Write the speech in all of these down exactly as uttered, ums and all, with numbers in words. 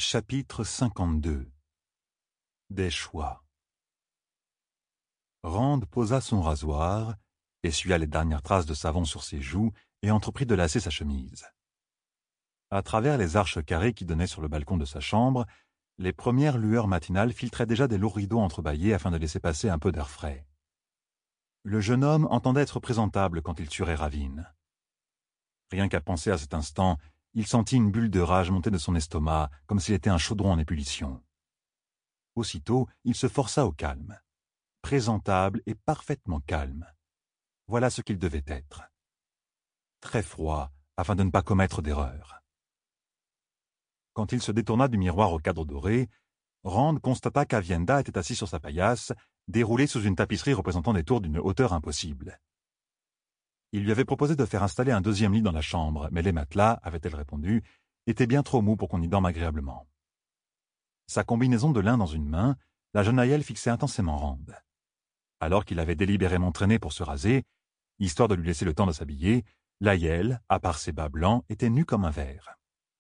Chapitre cinquante-deux. Des choix. Rand posa son rasoir, essuya les dernières traces de savon sur ses joues et entreprit de lasser sa chemise. À travers les arches carrées qui donnaient sur le balcon de sa chambre, les premières lueurs matinales filtraient déjà des lourds rideaux entrebâillés afin de laisser passer un peu d'air frais. Le jeune homme entendait être présentable quand il tuerait Ravine. Rien qu'à penser à cet instant, il sentit une bulle de rage monter de son estomac, comme s'il était un chaudron en ébullition. Aussitôt, il se força au calme. Présentable et parfaitement calme. Voilà ce qu'il devait être. Très froid, afin de ne pas commettre d'erreur. Quand il se détourna du miroir au cadre doré, Rand constata qu'Avienda était assis sur sa paillasse, déroulée sous une tapisserie représentant des tours d'une hauteur impossible. Il lui avait proposé de faire installer un deuxième lit dans la chambre, mais les matelas, avait-elle répondu, étaient bien trop mous pour qu'on y dorme agréablement. Sa combinaison de lin dans une main, la jeune aïeule fixait intensément Rand. Alors qu'il avait délibérément traîné pour se raser, histoire de lui laisser le temps de s'habiller, l'aïeule, à part ses bas blancs, était nue comme un verre.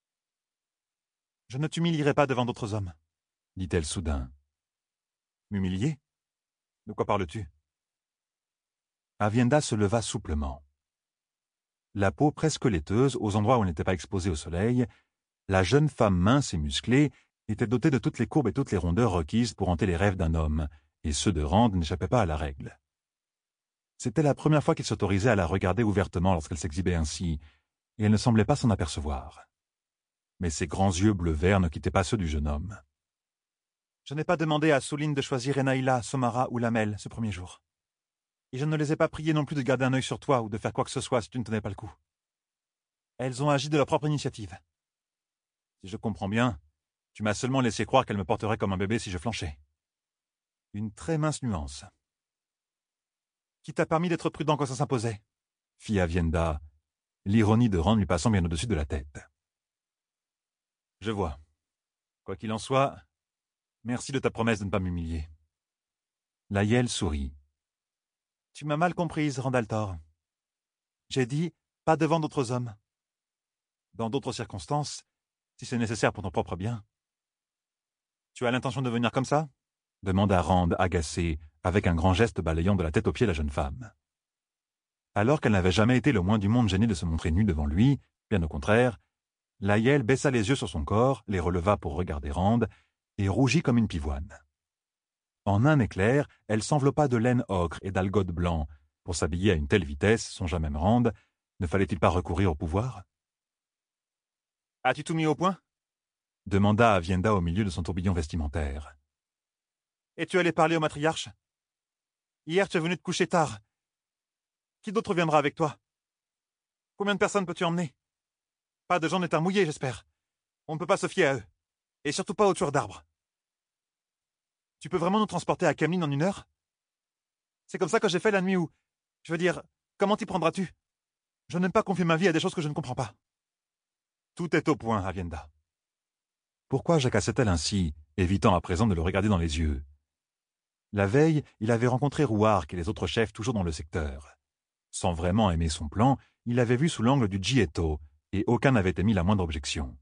« Je ne t'humilierai pas devant d'autres hommes, » dit-elle soudain. « M'humilier ? De quoi parles-tu » Avienda se leva souplement. La peau presque laiteuse, aux endroits où elle n'était pas exposée au soleil, la jeune femme mince et musclée était dotée de toutes les courbes et toutes les rondeurs requises pour hanter les rêves d'un homme, et ceux de Rand n'échappaient pas à la règle. C'était la première fois qu'il s'autorisait à la regarder ouvertement lorsqu'elle s'exhibait ainsi, et elle ne semblait pas s'en apercevoir. Mais ses grands yeux bleu-vert ne quittaient pas ceux du jeune homme. « Je n'ai pas demandé à Souline de choisir Enaïla, Somara ou Lamel ce premier jour. Et je ne les ai pas priés non plus de garder un œil sur toi ou de faire quoi que ce soit si tu ne tenais pas le coup. Elles ont agi de leur propre initiative. Si je comprends bien, tu m'as seulement laissé croire qu'elles me porteraient comme un bébé si je flanchais. Une très mince nuance. Qui t'a permis d'être prudent quand ça s'imposait » fit Avienda, l'ironie de Rand lui passant bien au-dessus de la tête. « Je vois. Quoi qu'il en soit, merci de ta promesse de ne pas m'humilier. » L'aïeule sourit. « Tu m'as mal comprise, Randaltor. J'ai dit « pas devant d'autres hommes ». Dans d'autres circonstances, si c'est nécessaire pour ton propre bien. »« Tu as l'intention de venir comme ça ?» demanda Rand, agacé, avec un grand geste balayant de la tête aux pieds la jeune femme. Alors qu'elle n'avait jamais été le moins du monde gênée de se montrer nue devant lui, bien au contraire, l'aïeule baissa les yeux sur son corps, les releva pour regarder Rand, et rougit comme une pivoine. En un éclair, elle s'enveloppa de laine ocre et d'algodes blancs. Pour s'habiller à une telle vitesse, songea même Rand, ne fallait-il pas recourir au pouvoir ? « As-tu tout mis au point ?» demanda Avienda au milieu de son tourbillon vestimentaire. « Et tu allais parler au matriarche ? Hier, tu es venu te coucher tard. Qui d'autre viendra avec toi ? Combien de personnes peux-tu emmener ? Pas de gens d'état mouillé, j'espère. On ne peut pas se fier à eux. Et surtout pas aux tueurs d'arbres. Tu peux vraiment nous transporter à Kemlin en une heure ? C'est comme ça que j'ai fait la nuit où... Je veux dire, comment t'y prendras-tu ? Je n'aime pas confier ma vie à des choses que je ne comprends pas. » Tout est au point, Avienda. Pourquoi jacassait-elle ainsi, évitant à présent de le regarder dans les yeux ? La veille, il avait rencontré Rouark et les autres chefs toujours dans le secteur. Sans vraiment aimer son plan, il l'avait vu sous l'angle du Gietto, et aucun n'avait émis la moindre objection.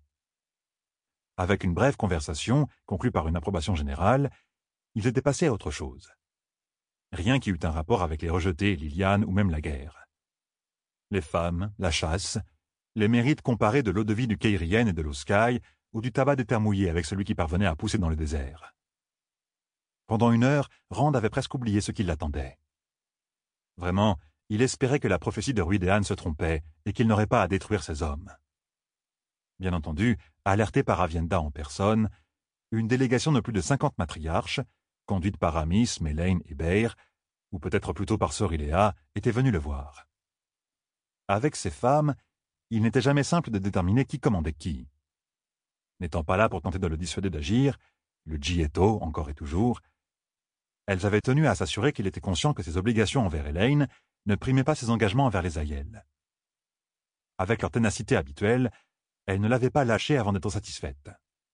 Avec une brève conversation, conclue par une approbation générale, ils étaient passés à autre chose. Rien qui eût un rapport avec les rejetés, Liliane ou même la guerre. Les femmes, la chasse, les mérites comparés de l'eau de vie du Keirien et de l'Oskai, ou du tabac des terres mouillées avec celui qui parvenait à pousser dans le désert. Pendant une heure, Rand avait presque oublié ce qui l'attendait. Vraiment, il espérait que la prophétie de Ruidéan se trompait et qu'il n'aurait pas à détruire ses hommes. Bien entendu, alerté par Avienda en personne, une délégation de plus de cinquante matriarches, conduite par Amis, Melaine et Beir, ou peut-être plutôt par Soriléa, était venue le voir. Avec ces femmes, il n'était jamais simple de déterminer qui commandait qui. N'étant pas là pour tenter de le dissuader d'agir, le Gietto, encore et toujours, elles avaient tenu à s'assurer qu'il était conscient que ses obligations envers Elaine ne primaient pas ses engagements envers les aïeules. Avec leur ténacité habituelle, elles ne l'avaient pas lâché avant d'être satisfaites.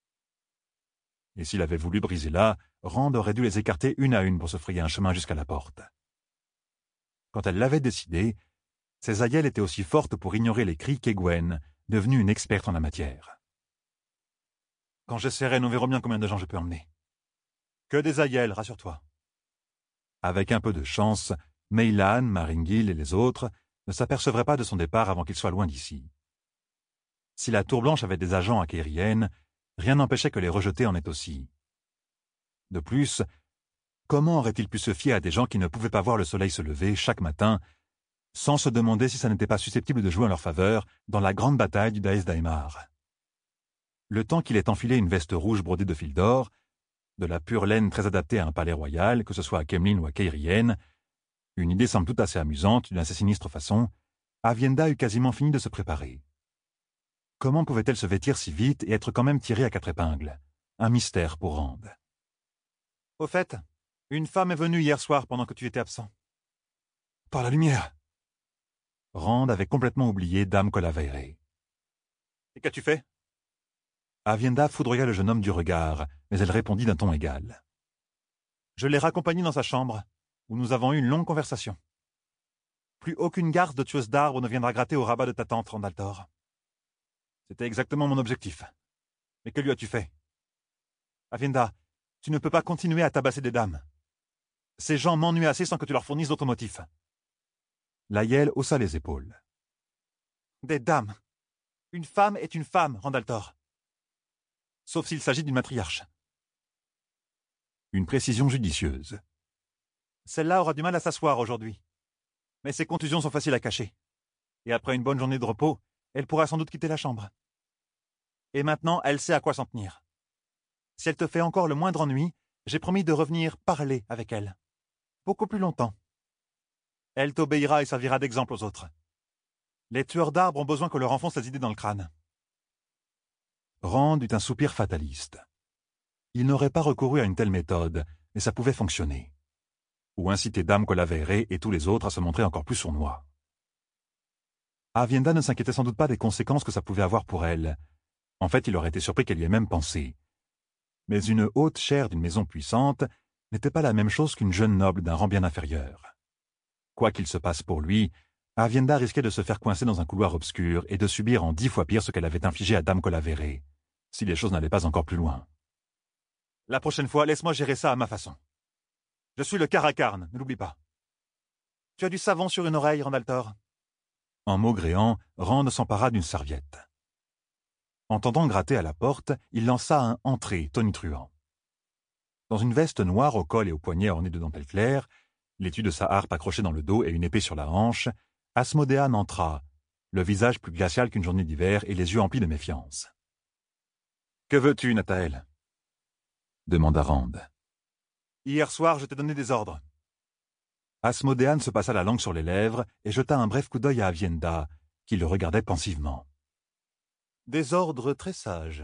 Et s'il avait voulu briser là, Rand aurait dû les écarter une à une pour se frayer un chemin jusqu'à la porte. Quand elle l'avait décidé, ses aïeules étaient aussi fortes pour ignorer les cris qu'Egwene, devenue une experte en la matière. Quand j'essaierai, nous verrons bien combien de gens je peux emmener. Que des aïels, rassure-toi. Avec un peu de chance, Meylan, Maringil et les autres ne s'apercevraient pas de son départ avant qu'il soit loin d'ici. Si la Tour Blanche avait des agents à Kérienne, rien n'empêchait que les rejetés en aient aussi. De plus, comment aurait-il pu se fier à des gens qui ne pouvaient pas voir le soleil se lever chaque matin, sans se demander si ça n'était pas susceptible de jouer en leur faveur dans la grande bataille du Daes Daimar? Le temps qu'il ait enfilé une veste rouge brodée de fil d'or, de la pure laine très adaptée à un palais royal, que ce soit à Kemlin ou à Kérienne, une idée semble tout assez amusante, d'une assez sinistre façon, Aviendha eut quasiment fini de se préparer. Comment pouvait-elle se vêtir si vite et être quand même tirée à quatre épingles? Un mystère pour Rand. Au fait, une femme est venue hier soir pendant que tu étais absent. Par la lumière. Rand avait complètement oublié Dame Colaveyre. Et qu'as-tu fait? Aviendha foudroya le jeune homme du regard, mais elle répondit d'un ton égal. Je l'ai raccompagné dans sa chambre, où nous avons eu une longue conversation. Plus aucune garce de tueuse d'arbres ne viendra gratter au rabat de ta tante, Randaltor. C'était exactement mon objectif. Mais que lui as-tu fait? Aviendha, tu ne peux pas continuer à tabasser des dames. Ces gens m'ennuient assez sans que tu leur fournisses d'autres motifs. Laël haussa les épaules. Des dames. Une femme est une femme, Randaltor. Sauf s'il s'agit d'une matriarche. Une précision judicieuse. Celle-là aura du mal à s'asseoir aujourd'hui. Mais ses contusions sont faciles à cacher. Et après une bonne journée de repos, elle pourra sans doute quitter la chambre. Et maintenant, elle sait à quoi s'en tenir. Si elle te fait encore le moindre ennui, j'ai promis de revenir parler avec elle. Beaucoup plus longtemps. Elle t'obéira et servira d'exemple aux autres. Les tueurs d'arbres ont besoin qu'on leur enfonce ces idées dans le crâne. Rand eut un soupir fataliste. Il n'aurait pas recouru à une telle méthode, mais ça pouvait fonctionner. Ou inciter Dame Colaveyre et tous les autres à se montrer encore plus sournois. Aviendha ne s'inquiétait sans doute pas des conséquences que ça pouvait avoir pour elle. En fait, il aurait été surpris qu'elle y ait même pensé. Mais une haute chaire d'une maison puissante n'était pas la même chose qu'une jeune noble d'un rang bien inférieur. Quoi qu'il se passe pour lui, Aviendha risquait de se faire coincer dans un couloir obscur et de subir en dix fois pire ce qu'elle avait infligé à Dame Colaveyre, si les choses n'allaient pas encore plus loin. La prochaine fois, laisse-moi gérer ça à ma façon. Je suis le Caracarne, ne l'oublie pas. Tu as du savon sur une oreille, Randaltor? En maugréant, Rand s'empara d'une serviette. Entendant gratter à la porte, il lança un « Entrez » tonitruant. Dans une veste noire au col et aux poignets ornés de dentelle claire, l'étui de sa harpe accroché dans le dos et une épée sur la hanche, Asmodéane entra, le visage plus glacial qu'une journée d'hiver et les yeux emplis de méfiance. « Que veux-tu, Nathael ?» demanda Rand. « Hier soir, je t'ai donné des ordres. » Asmodéane se passa la langue sur les lèvres et jeta un bref coup d'œil à Aviendha, qui le regardait pensivement. « Des ordres très sages.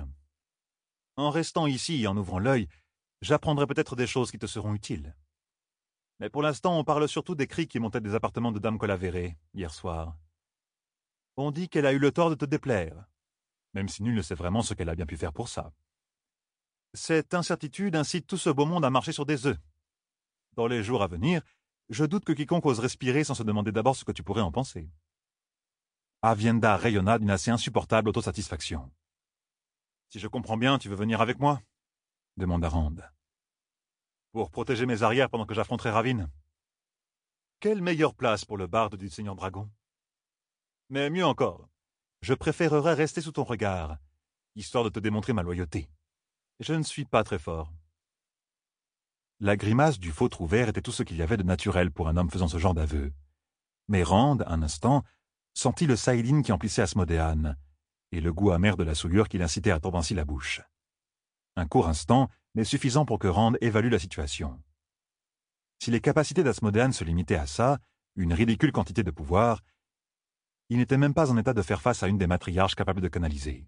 En restant ici et en ouvrant l'œil, j'apprendrai peut-être des choses qui te seront utiles. Mais pour l'instant, on parle surtout des cris qui montaient des appartements de Dame Colaveyre, hier soir. On dit qu'elle a eu le tort de te déplaire, même si nul ne sait vraiment ce qu'elle a bien pu faire pour ça. Cette incertitude incite tout ce beau monde à marcher sur des œufs. Dans les jours à venir, je doute que quiconque ose respirer sans se demander d'abord ce que tu pourrais en penser. » Aviendha rayonna d'une assez insupportable autosatisfaction. « Si je comprends bien, tu veux venir avec moi ?» demanda Rand. « Pour protéger mes arrières pendant que j'affronterai Ravine. Quelle meilleure place pour le barde du Seigneur Dragon? Mais mieux encore, je préférerais rester sous ton regard, histoire de te démontrer ma loyauté. Je ne suis pas très fort. » La grimace du faux trouvère était tout ce qu'il y avait de naturel pour un homme faisant ce genre d'aveu. Mais Rand, un instant, sentit le saïline qui emplissait Asmodéane, et le goût amer de la souillure qui l'incitait à tordre ainsi la bouche. Un court instant, mais suffisant pour que Rand évalue la situation. Si les capacités d'Asmodéane se limitaient à ça, une ridicule quantité de pouvoir, il n'était même pas en état de faire face à une des matriarches capables de canaliser.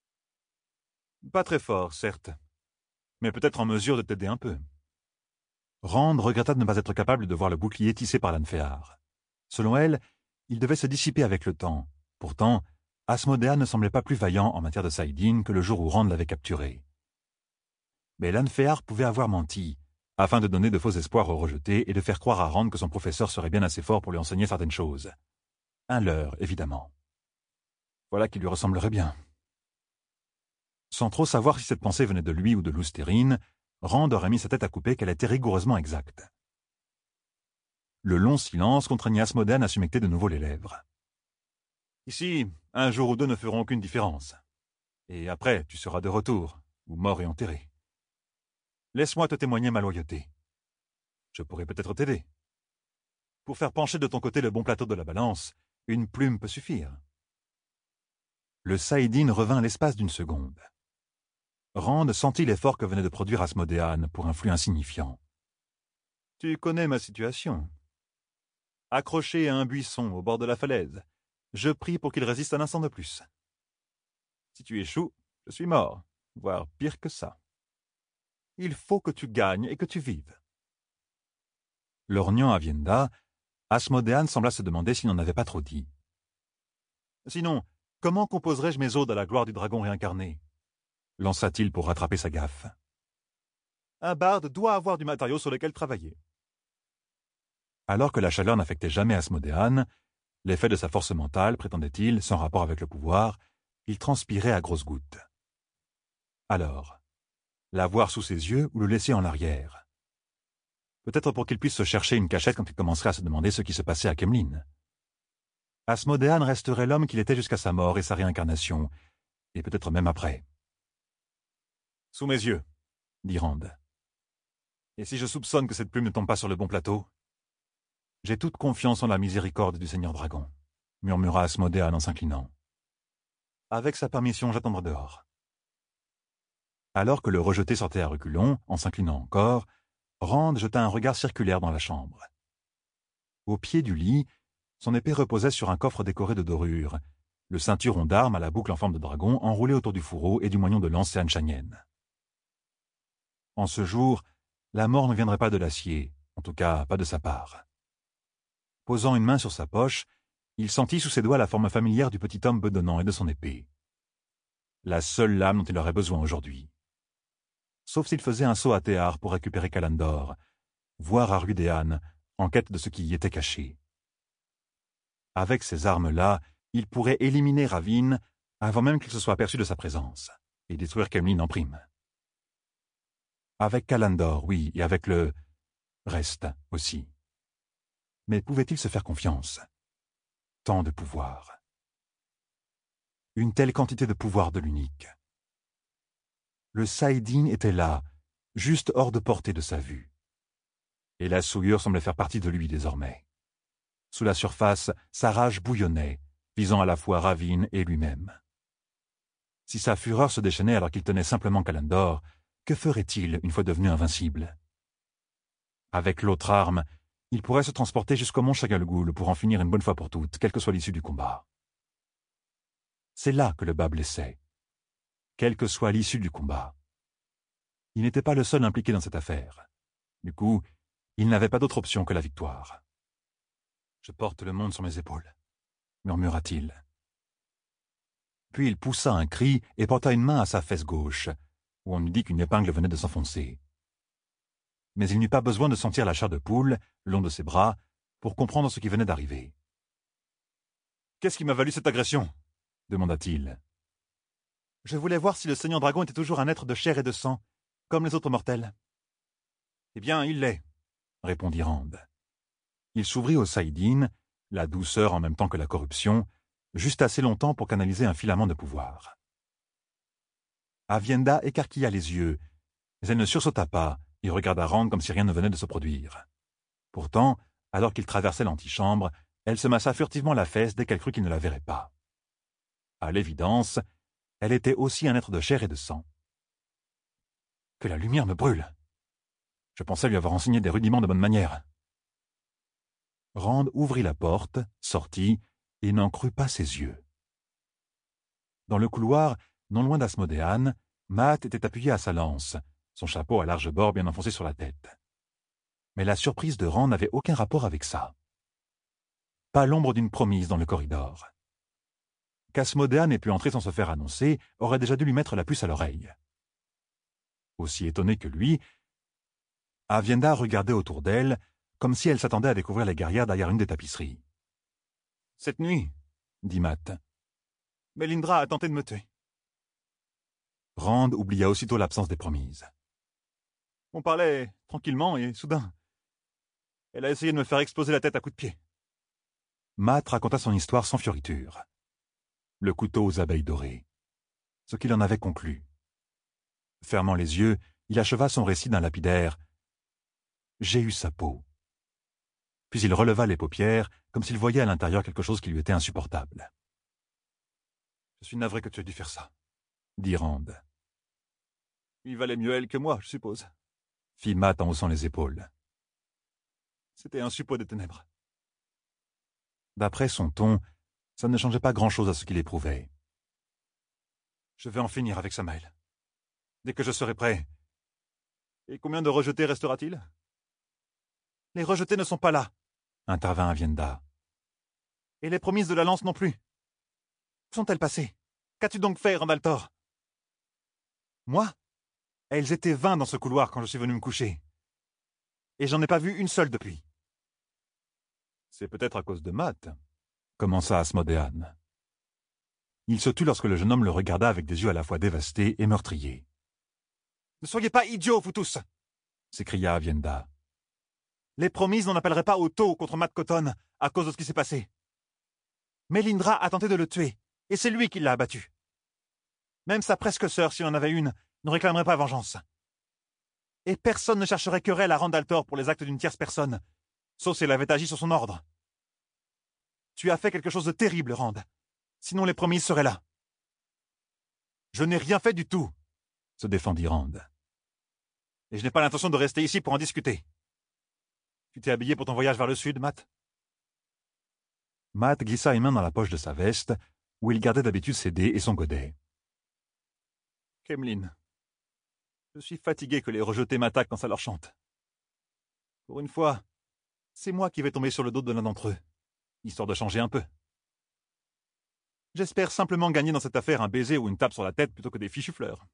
Pas très fort, certes, mais peut-être en mesure de t'aider un peu. Rand regretta de ne pas être capable de voir le bouclier tissé par l'Anféar. Selon elle, il devait se dissiper avec le temps. Pourtant, Asmodéane ne semblait pas plus vaillant en matière de saïdine que le jour où Rand l'avait capturé. Mais l'Anféar pouvait avoir menti, afin de donner de faux espoirs aux rejetés et de faire croire à Rand que son professeur serait bien assez fort pour lui enseigner certaines choses. « Un leurre, évidemment. » Voilà qui lui ressemblerait bien. Sans trop savoir si cette pensée venait de lui ou de Loustérine, Rand aurait mis sa tête à couper qu'elle était rigoureusement exacte. Le long silence contraignit Asmodéane à s'humecter de nouveau les lèvres. « Ici, un jour ou deux ne feront aucune différence. Et après, tu seras de retour, ou mort et enterré. Laisse-moi te témoigner ma loyauté. Je pourrais peut-être t'aider. Pour faire pencher de ton côté le bon plateau de la balance, une plume peut suffire. » Le Saïdine revint l'espace d'une seconde. Rand sentit l'effort que venait de produire Asmodéane pour un flux insignifiant. « Tu connais ma situation. Accroché à un buisson au bord de la falaise, je prie pour qu'il résiste un instant de plus. Si tu échoues, je suis mort, voire pire que ça. Il faut que tu gagnes et que tu vives. » Lorgnant Avienda, Asmodéane sembla se demander s'il n'en avait pas trop dit. « Sinon, comment composerais-je mes odes à la gloire du dragon réincarné ?» lança-t-il pour rattraper sa gaffe. « Un barde doit avoir du matériau sur lequel travailler. » Alors que la chaleur n'affectait jamais Asmodéane, l'effet de sa force mentale, prétendait-il, sans rapport avec le pouvoir, il transpirait à grosses gouttes. Alors, l'avoir sous ses yeux ou le laisser en arrière? Peut-être pour qu'il puisse se chercher une cachette quand il commencerait à se demander ce qui se passait à Kemlin. Asmodéane resterait l'homme qu'il était jusqu'à sa mort et sa réincarnation, et peut-être même après. « Sous mes yeux, » dit Rand. « Et si je soupçonne que cette plume ne tombe pas sur le bon plateau? » « J'ai toute confiance en la miséricorde du Seigneur Dragon, » murmura Asmodéane en s'inclinant. « Avec sa permission, j'attendrai dehors. » Alors que le rejeté sortait à reculons, en s'inclinant encore, Rand jeta un regard circulaire dans la chambre. Au pied du lit, son épée reposait sur un coffre décoré de dorures, le ceinturon d'armes à la boucle en forme de dragon enroulé autour du fourreau et du moignon de lance séanchanienne. En ce jour, la mort ne viendrait pas de l'acier, en tout cas pas de sa part. Posant une main sur sa poche, il sentit sous ses doigts la forme familière du petit homme bedonnant et de son épée. La seule lame dont il aurait besoin aujourd'hui. Sauf s'il faisait un saut à Théar pour récupérer Kalandor, voir Arudéane, en quête de ce qui y était caché. Avec ces armes-là, il pourrait éliminer Ravine avant même qu'il se soit aperçu de sa présence, et détruire Kemlin en prime. Avec Kalandor, oui, et avec le reste aussi. Mais pouvait-il se faire confiance? Tant de pouvoir. Une telle quantité de pouvoir de l'unique. Le Saïdine était là, juste hors de portée de sa vue. Et la souillure semblait faire partie de lui désormais. Sous la surface, sa rage bouillonnait, visant à la fois Ravine et lui-même. Si sa fureur se déchaînait alors qu'il tenait simplement Kalandor, que ferait-il une fois devenu invincible? Avec l'autre arme, il pourrait se transporter jusqu'au mont Chagalgoul pour en finir une bonne fois pour toutes, quelle que soit l'issue du combat. C'est là que le bas blessait. Quelle que soit l'issue du combat. Il n'était pas le seul impliqué dans cette affaire. Du coup, il n'avait pas d'autre option que la victoire. « Je porte le monde sur mes épaules », murmura-t-il. Puis il poussa un cri et porta une main à sa fesse gauche, où on eût dit qu'une épingle venait de s'enfoncer. Mais il n'eut pas besoin de sentir la chair de poule, le long de ses bras, pour comprendre ce qui venait d'arriver. « Qu'est-ce qui m'a valu cette agression ?» demanda-t-il. « Je voulais voir si le Seigneur Dragon était toujours un être de chair et de sang, comme les autres mortels. »« Eh bien, il l'est, » répondit Rand. Il s'ouvrit au Saïdine, la douceur en même temps que la corruption, juste assez longtemps pour canaliser un filament de pouvoir. Avienda écarquilla les yeux, mais elle ne sursauta pas et regarda Rand comme si rien ne venait de se produire. Pourtant, alors qu'il traversait l'antichambre, elle se massa furtivement la fesse dès qu'elle crut qu'il ne la verrait pas. À l'évidence, elle était aussi un être de chair et de sang. Que la lumière me brûle! Je pensais lui avoir enseigné des rudiments de bonne manière. Rand ouvrit la porte, sortit, et n'en crut pas ses yeux. Dans le couloir, non loin d'Asmodéane, Maat était appuyé à sa lance, son chapeau à large bord bien enfoncé sur la tête. Mais la surprise de Rand n'avait aucun rapport avec ça. Pas l'ombre d'une promise dans le corridor. Qu'Asmodéane ait pu entrer sans se faire annoncer aurait déjà dû lui mettre la puce à l'oreille. Aussi étonnée que lui, Avienda regardait autour d'elle, comme si elle s'attendait à découvrir les guerrières derrière une des tapisseries. « Cette nuit, » dit Maat, « Mélindra a tenté de me tuer. » Rand oublia aussitôt l'absence des promises. On parlait tranquillement et soudain, elle a essayé de me faire exploser la tête à coups de pied. Matt raconta son histoire sans fioriture. Le couteau aux abeilles dorées. Ce qu'il en avait conclu. Fermant les yeux, il acheva son récit d'un lapidaire. J'ai eu sa peau. Puis il releva les paupières, comme s'il voyait à l'intérieur quelque chose qui lui était insupportable. Je suis navré que tu aies dû faire ça, dit Rand. Il valait mieux elle que moi, je suppose, fit Matt en haussant les épaules. C'était un suppôt des ténèbres. D'après son ton, ça ne changeait pas grand-chose à ce qu'il éprouvait. Je vais en finir avec Samael. Dès que je serai prêt. Et combien de rejetés restera-t-il? Les rejetés ne sont pas là, intervint Aviendha. Et les promises de la lance non plus. Où sont-elles passées? Qu'as-tu donc fait, Randaltor? Moi? Elles étaient vingt dans ce couloir quand je suis venu me coucher. Et j'en ai pas vu une seule depuis. C'est peut-être à cause de Matt, commença Asmodéan. Il se tut lorsque le jeune homme le regarda avec des yeux à la fois dévastés et meurtriers. Ne soyez pas idiots, vous tous, s'écria Aviendha. Les promises n'en appelleraient pas au taux contre Matt Cotton à cause de ce qui s'est passé. Mélindra a tenté de le tuer, et c'est lui qui l'a abattu. Même sa presque sœur, s'il en avait une, ne réclamerait pas vengeance. Et personne ne chercherait querelle à Randaltor pour les actes d'une tierce personne, sauf si elle avait agi sur son ordre. Tu as fait quelque chose de terrible, Rand. Sinon les promises seraient là. Je n'ai rien fait du tout, se défendit Rand. Et je n'ai pas l'intention de rester ici pour en discuter. Tu t'es habillé pour ton voyage vers le sud, Matt? Matt glissa une main dans la poche de sa veste, où il gardait d'habitude ses dés et son godet. Kemlin, je suis fatigué que les rejetés m'attaquent quand ça leur chante. Pour une fois, c'est moi qui vais tomber sur le dos de l'un d'entre eux, histoire de changer un peu. J'espère simplement gagner dans cette affaire un baiser ou une tape sur la tête plutôt que des fichus fleurs.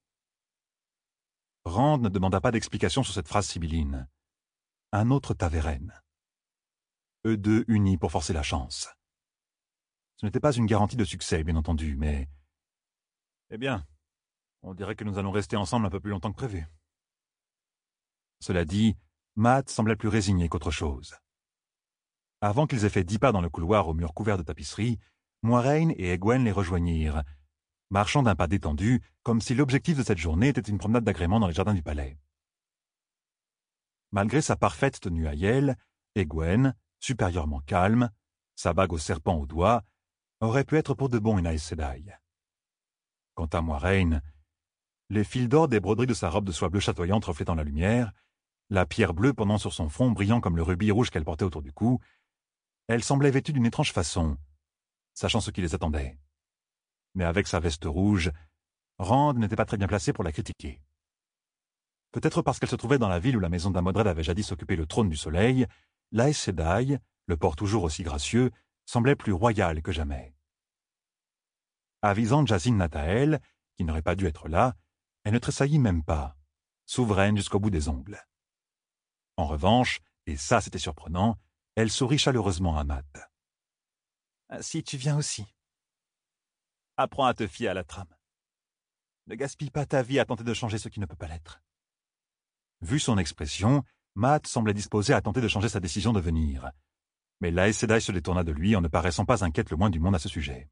Rand ne demanda pas d'explication sur cette phrase sibylline. Un autre Taveren. Eux deux unis pour forcer la chance. Ce n'était pas une garantie de succès, bien entendu, mais... Eh bien, on dirait que nous allons rester ensemble un peu plus longtemps que prévu. Cela dit, Matt semblait plus résigné qu'autre chose. Avant qu'ils aient fait dix pas dans le couloir au mur couvert de tapisserie, Moiraine et Egwene les rejoignirent, marchant d'un pas détendu, comme si l'objectif de cette journée était une promenade d'agrément dans les jardins du palais. Malgré sa parfaite tenue à Yale, Egwene, supérieurement calme, sa bague au serpent au doigt, aurait pu être pour de bon une Aes Sedai. Quant à Moiraine, les fils d'or des broderies de sa robe de soie bleue chatoyante reflétant la lumière, la pierre bleue pendant sur son front brillant comme le rubis rouge qu'elle portait autour du cou, elle semblait vêtue d'une étrange façon, sachant ce qui les attendait. Mais avec sa veste rouge, Rand n'était pas très bien placé pour la critiquer. Peut-être parce qu'elle se trouvait dans la ville où la maison d'Amodred avait jadis occupé le trône du soleil, l'Aes Sedai, le port toujours aussi gracieux, semblait plus royal que jamais. Avisant Jacin Natael, qui n'aurait pas dû être là, elle ne tressaillit même pas, souveraine jusqu'au bout des ongles. En revanche, et ça c'était surprenant, elle sourit chaleureusement à Matt. « Si tu viens aussi. Apprends à te fier à la trame. Ne gaspille pas ta vie à tenter de changer ce qui ne peut pas l'être. » Vu son expression, Matt semblait disposé à tenter de changer sa décision de venir. Mais l'Aes Sedai se détourna de lui en ne paraissant pas inquiète le moins du monde à ce sujet.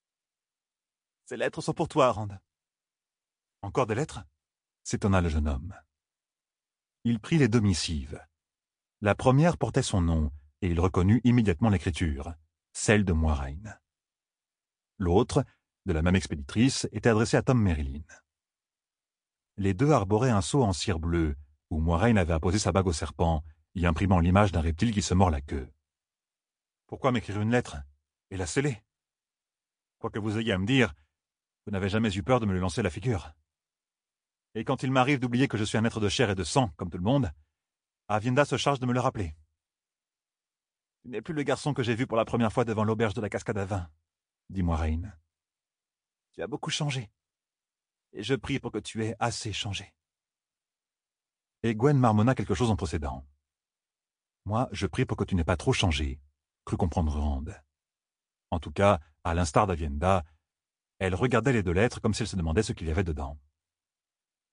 « Ces lettres sont pour toi, Rand. »« Encore des lettres ?» s'étonna le jeune homme. Il prit les deux missives. La première portait son nom, et il reconnut immédiatement l'écriture, celle de Moiraine. L'autre, de la même expéditrice, était adressée à Tom Merrilin. Les deux arboraient un sceau en cire bleue, où Moiraine avait apposé sa bague au serpent, y imprimant l'image d'un reptile qui se mord la queue. Pourquoi m'écrire une lettre et la sceller? Quoi que vous ayez à me dire, vous n'avez jamais eu peur de me le lancer à la figure. Et quand il m'arrive d'oublier que je suis un être de chair et de sang, comme tout le monde, Aviendha se charge de me le rappeler. Tu n'es plus le garçon que j'ai vu pour la première fois devant l'auberge de la Cascade à Vin, dit Moiraine. Tu as beaucoup changé, et je prie pour que tu aies assez changé. Egwene marmonna quelque chose en procédant. Moi, je prie pour que tu n'aies pas trop changé, crut comprendre Rand. En tout cas, à l'instar d'Aviendha, elle regardait les deux lettres comme si elle se demandait ce qu'il y avait dedans.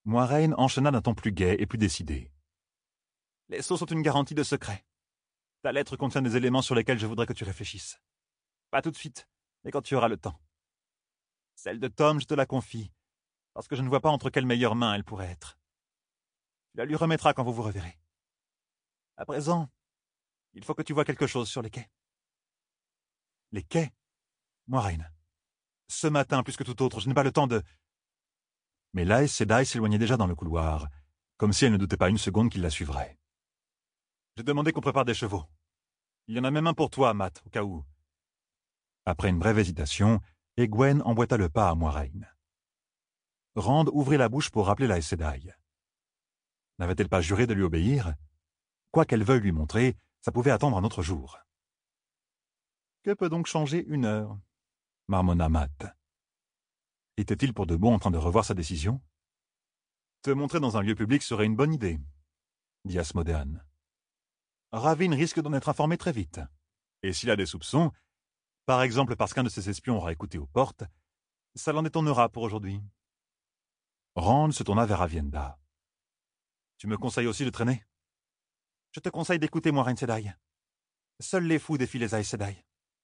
Moiraine enchaîna d'un ton plus gai et plus décidé. « Les sceaux sont une garantie de secret. Ta lettre contient des éléments sur lesquels je voudrais que tu réfléchisses. Pas tout de suite, mais quand tu auras le temps. Celle de Tom, je te la confie, parce que je ne vois pas entre quelles meilleures mains elle pourrait être. Tu la lui remettras quand vous vous reverrez. À présent, il faut que tu vois quelque chose sur les quais. » Les quais, Moiraine. Ce matin, plus que tout autre, je n'ai pas le temps de... Mais l'Aes Sedai s'éloignait déjà dans le couloir, comme si elle ne doutait pas une seconde qu'il la suivrait. J'ai demandé qu'on prépare des chevaux. Il y en a même un pour toi, Matt, au cas où. Après une brève hésitation, Egwene emboîta le pas à Moiraine. Rand ouvrit la bouche pour rappeler l'Aes Sedai. N'avait-elle pas juré de lui obéir? Quoi qu'elle veuille lui montrer, ça pouvait attendre un autre jour. Que peut donc changer une heure? Marmonna Matt. Était-il pour de bon en train de revoir sa décision? Te montrer dans un lieu public serait une bonne idée, dit Asmodéan. Ravin risque d'en être informé très vite. Et s'il a des soupçons, par exemple parce qu'un de ses espions aura écouté aux portes, ça l'en détournera pour aujourd'hui. Rand se tourna vers Avienda. Tu me conseilles aussi de traîner? Je te conseille d'écouter Moiraine Sedai. Seuls les fous défient les Aes Sedai.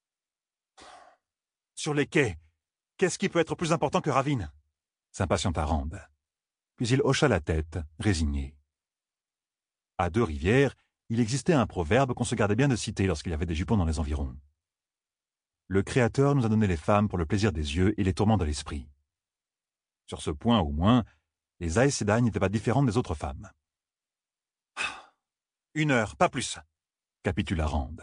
Sur les quais, qu'est-ce qui peut être plus important que Ravin? S'impatienta Rand. Puis il hocha la tête, résigné. À Deux-Rivières, il existait un proverbe qu'on se gardait bien de citer lorsqu'il y avait des jupons dans les environs. Le Créateur nous a donné les femmes pour le plaisir des yeux et les tourments de l'esprit. Sur ce point, au moins, les Aes Sedai n'étaient pas différentes des autres femmes. Une heure, pas plus, capitula Rand.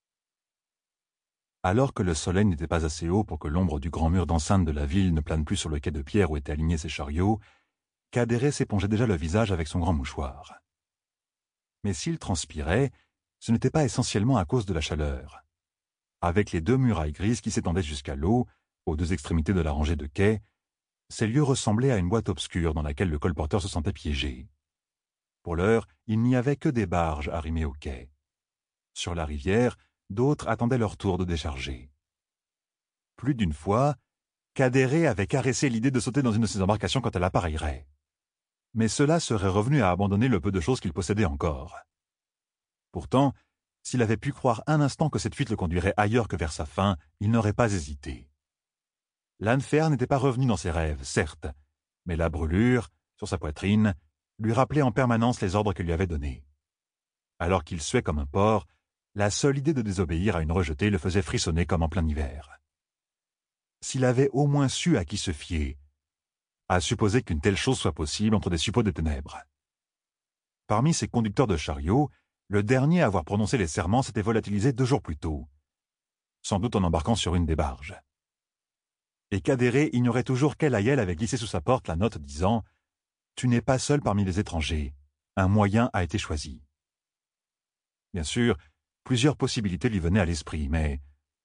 Alors que le soleil n'était pas assez haut pour que l'ombre du grand mur d'enceinte de la ville ne plane plus sur le quai de pierre où étaient alignés ses chariots, Kadéré s'épongeait déjà le visage avec son grand mouchoir. Mais s'il transpirait, ce n'était pas essentiellement à cause de la chaleur. Avec les deux murailles grises qui s'étendaient jusqu'à l'eau, aux deux extrémités de la rangée de quais, ces lieux ressemblaient à une boîte obscure dans laquelle le colporteur se sentait piégé. Pour l'heure, il n'y avait que des barges arrimées au quai. Sur la rivière, d'autres attendaient leur tour de décharger. Plus d'une fois, Kadéré avait caressé l'idée de sauter dans une de ces embarcations quand elle appareillerait. Mais cela serait revenu à abandonner le peu de choses qu'il possédait encore. Pourtant, s'il avait pu croire un instant que cette fuite le conduirait ailleurs que vers sa fin, il n'aurait pas hésité. L'Anfer n'était pas revenu dans ses rêves, certes, mais la brûlure, sur sa poitrine, lui rappelait en permanence les ordres qu'elle lui avait donnés. Alors qu'il suait comme un porc, la seule idée de désobéir à une rejetée le faisait frissonner comme en plein hiver. S'il avait au moins su à qui se fier, à supposer qu'une telle chose soit possible entre des suppôts des ténèbres. Parmi ces conducteurs de chariots, le dernier à avoir prononcé les serments s'était volatilisé deux jours plus tôt, sans doute en embarquant sur une des barges. Et Kadéré ignorait toujours quel aïeul avait glissé sous sa porte la note disant « Tu n'es pas seul parmi les étrangers, un moyen a été choisi ». Bien sûr, plusieurs possibilités lui venaient à l'esprit, mais...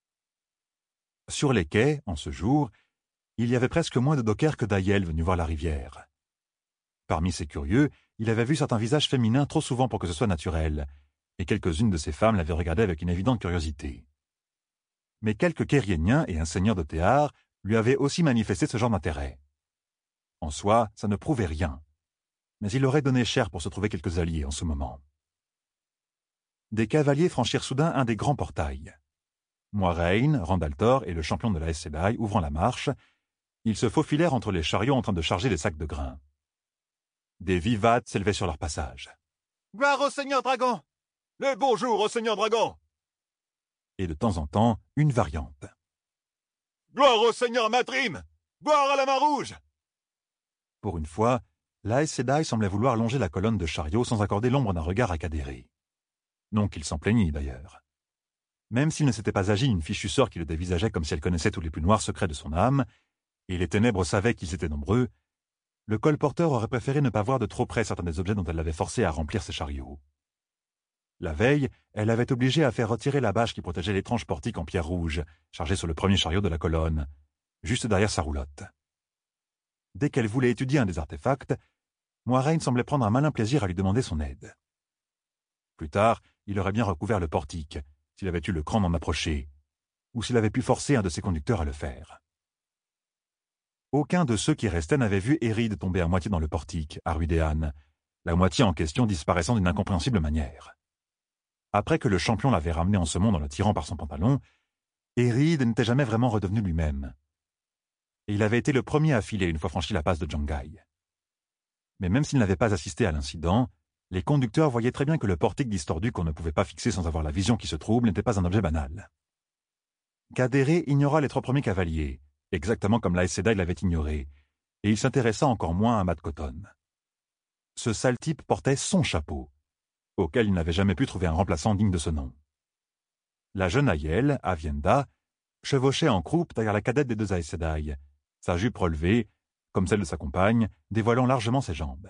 Sur les quais, en ce jour, il y avait presque moins de dockers que d'aïeuls venus voir la rivière. Parmi ces curieux, il avait vu certains visages féminins trop souvent pour que ce soit naturel, et quelques-unes de ces femmes l'avaient regardé avec une évidente curiosité. Mais quelques Kériéniens et un seigneur de Théar lui avaient aussi manifesté ce genre d'intérêt. En soi, ça ne prouvait rien, mais il aurait donné cher pour se trouver quelques alliés en ce moment. Des cavaliers franchirent soudain un des grands portails. Moiraine, Randaltor et le champion de la Aes Sedai ouvrant la marche, ils se faufilèrent entre les chariots en train de charger les sacs de grains. Des vivates s'élevaient sur leur passage. « Gloire au Seigneur Dragon! Le bonjour au Seigneur Dragon !» Et de temps en temps, une variante. « Gloire au Seigneur Matrim! Gloire à la main rouge !» Pour une fois, la Aes Sedai semblait vouloir longer la colonne de chariots sans accorder l'ombre d'un regard à Kadéré. Non qu'il s'en plaignît, d'ailleurs. Même s'il ne s'était pas agi d'une fichue sort qui le dévisageait comme si elle connaissait tous les plus noirs secrets de son âme, et les ténèbres savaient qu'ils étaient nombreux, le colporteur aurait préféré ne pas voir de trop près certains des objets dont elle l'avait forcé à remplir ses chariots. La veille, elle avait obligé à faire retirer la bâche qui protégeait l'étrange portique en pierre rouge, chargée sur le premier chariot de la colonne, juste derrière sa roulotte. Dès qu'elle voulait étudier un des artefacts, Moiraine semblait prendre un malin plaisir à lui demander son aide. Plus tard, il aurait bien recouvert le portique, s'il avait eu le cran d'en approcher, ou s'il avait pu forcer un de ses conducteurs à le faire. Aucun de ceux qui restaient n'avait vu Éride tomber à moitié dans le portique, à Rudéane, la moitié en question disparaissant d'une incompréhensible manière. Après que le champion l'avait ramené en ce monde en le tirant par son pantalon, Éride n'était jamais vraiment redevenu lui-même. Et il avait été le premier à filer une fois franchi la passe de Djangai. Mais même s'il n'avait pas assisté à l'incident, les conducteurs voyaient très bien que le portique distordu qu'on ne pouvait pas fixer sans avoir la vision qui se trouble n'était pas un objet banal. Kadéré ignora les trois premiers cavaliers, exactement comme l'Aes Sedai l'avait ignoré, et il s'intéressa encore moins à Mat Koton. Ce sale type portait son chapeau, auquel il n'avait jamais pu trouver un remplaçant digne de ce nom. La jeune Aiel, Avienda, chevauchait en croupe derrière la cadette des deux Aes Sedai, sa jupe relevée, comme celle de sa compagne, dévoilant largement ses jambes.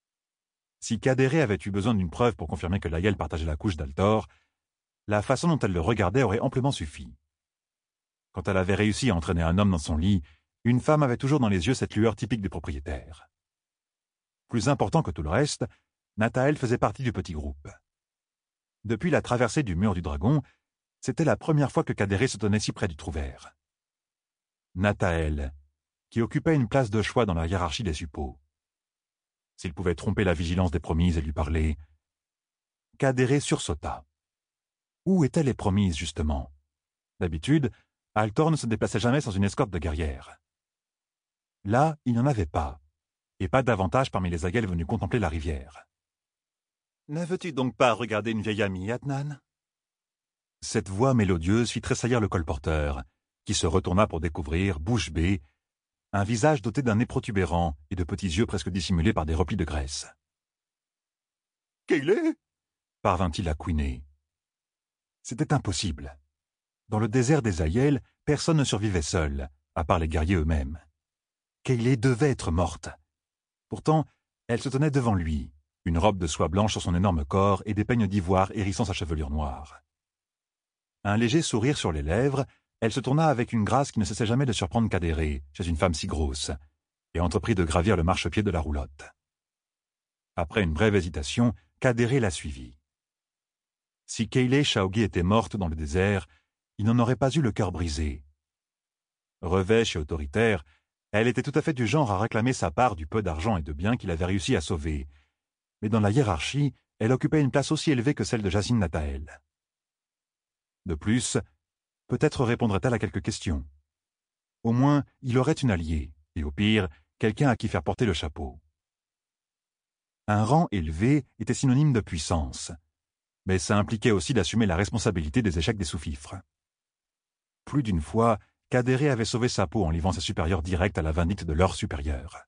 Si Kadéré avait eu besoin d'une preuve pour confirmer que l'Aiel partageait la couche d'Altor, la façon dont elle le regardait aurait amplement suffi. Quand elle avait réussi à entraîner un homme dans son lit, une femme avait toujours dans les yeux cette lueur typique des propriétaires. Plus important que tout le reste, Nataël faisait partie du petit groupe. Depuis la traversée du mur du dragon, c'était la première fois que Kadéré se tenait si près du trouvère. Nataël, qui occupait une place de choix dans la hiérarchie des suppôts. S'il pouvait tromper la vigilance des promises et lui parler, Kadéré sursauta. Où étaient les promises, justement? D'habitude, Altor ne se déplaçait jamais sans une escorte de guerrières. Là, il n'y en avait pas, et pas davantage parmi les Aiel venus contempler la rivière. « Ne veux-tu donc pas regarder une vieille amie, Adnan ?» Cette voix mélodieuse fit tressaillir le colporteur, qui se retourna pour découvrir, bouche bée, un visage doté d'un nez protubérant et de petits yeux presque dissimulés par des replis de graisse. « Kayle » parvint-il à couiner. C'était impossible. Dans le désert des Aiel, personne ne survivait seul, à part les guerriers eux-mêmes. Kayle devait être morte. Pourtant, elle se tenait devant lui, une robe de soie blanche sur son énorme corps et des peignes d'ivoire hérissant sa chevelure noire. Un léger sourire sur les lèvres, elle se tourna avec une grâce qui ne cessait jamais de surprendre Kadéré, chez une femme si grosse, et entreprit de gravir le marchepied de la roulotte. Après une brève hésitation, Kadéré la suivit. Si Kayle Shaogi était morte dans le désert, il n'en aurait pas eu le cœur brisé. Revêche et autoritaire, elle était tout à fait du genre à réclamer sa part du peu d'argent et de biens qu'il avait réussi à sauver, mais dans la hiérarchie, elle occupait une place aussi élevée que celle de Jacine Nataël. De plus, peut-être répondrait-elle à quelques questions. Au moins, il aurait une alliée, et au pire, quelqu'un à qui faire porter le chapeau. Un rang élevé était synonyme de puissance, mais ça impliquait aussi d'assumer la responsabilité des échecs des sous-fifres. Plus d'une fois, Kadéré avait sauvé sa peau en livrant ses supérieurs directs à la vindicte de leur supérieur.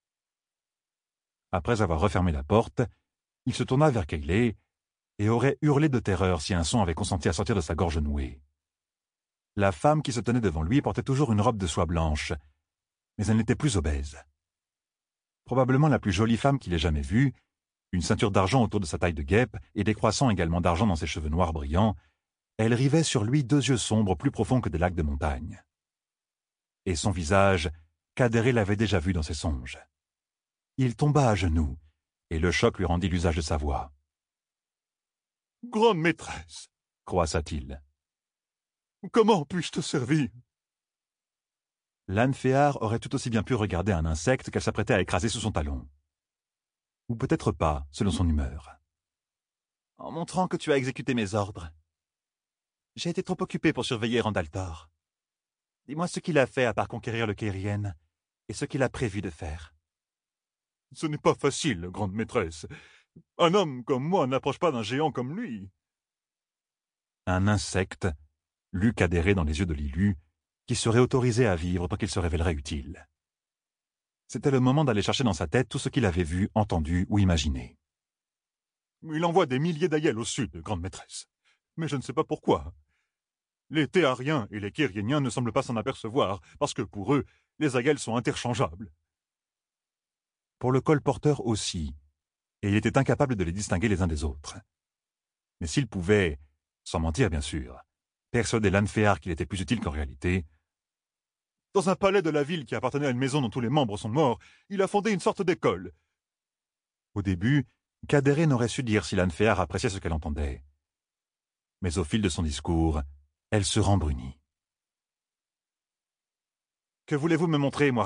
Après avoir refermé la porte, il se tourna vers Kayle et aurait hurlé de terreur si un son avait consenti à sortir de sa gorge nouée. La femme qui se tenait devant lui portait toujours une robe de soie blanche, mais elle n'était plus obèse. Probablement la plus jolie femme qu'il ait jamais vue, une ceinture d'argent autour de sa taille de guêpe et des croissants également d'argent dans ses cheveux noirs brillants, elle rivait sur lui deux yeux sombres plus profonds que des lacs de montagne. Et son visage, Kadéré l'avait déjà vu dans ses songes. Il tomba à genoux, et le choc lui rendit l'usage de sa voix. « Grande maîtresse, croissa-t-il. Comment puis-je te servir ?» L'âne Féard aurait tout aussi bien pu regarder un insecte qu'elle s'apprêtait à écraser sous son talon. Ou peut-être pas, selon son humeur. « En montrant que tu as exécuté mes ordres. J'ai été trop occupé pour surveiller Randaltor. Dis-moi ce qu'il a fait à part conquérir le Kérien, et ce qu'il a prévu de faire. » « Ce n'est pas facile, grande maîtresse. Un homme comme moi n'approche pas d'un géant comme lui. » Un insecte, lut Kadéré dans les yeux de Lilu, qui serait autorisé à vivre tant qu'il se révélerait utile. C'était le moment d'aller chercher dans sa tête tout ce qu'il avait vu, entendu ou imaginé. « Il envoie des milliers d'Aiel au sud, grande maîtresse. Mais je ne sais pas pourquoi. Les Théariens et les Kérieniens ne semblent pas s'en apercevoir, parce que pour eux, les Aiel sont interchangeables. » Pour le colporteur aussi, et il était incapable de les distinguer les uns des autres. Mais s'il pouvait, sans mentir bien sûr, persuader l'âne Féard qu'il était plus utile qu'en réalité, dans un palais de la ville qui appartenait à une maison dont tous les membres sont morts, il a fondé une sorte d'école. Au début, Kadéré n'aurait su dire si l'âne Féard appréciait ce qu'elle entendait. Mais au fil de son discours, elle se rembrunit. « Que voulez-vous me montrer, Moiraine ?